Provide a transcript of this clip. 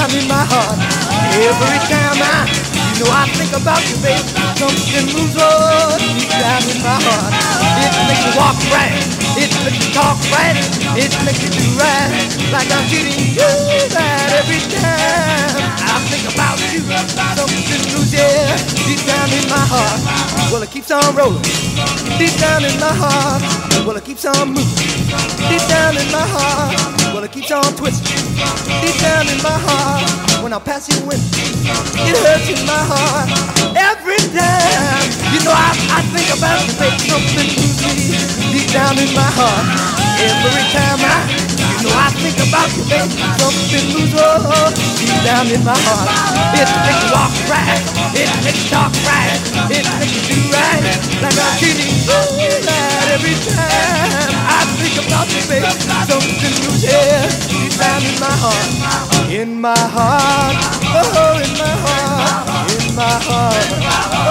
down in my heart. Every time I think about you, baby, something moves on deep down in my heart. It makes me walk right, it makes me talk right, it makes me do right, like I'm treating you right every time I think about you. Something moves, yeah, deep down in my heart. Well, it keeps on rolling deep down in my heart. Well, it keeps on moving deep down in my heart. Well, it keeps on twisting deep down in my heart. When I pass you in, it hurts in my heart every time. You know I think about you, baby, something moves me deep down in my heart. Every time I think about you, baby, something moves deep down in my heart. It makes me walk right, it makes me talk right, it makes me do right, like I'm treating you right every time I think about you, baby, something moves here deep down in my heart. In my heart, oh, in my heart, in my heart.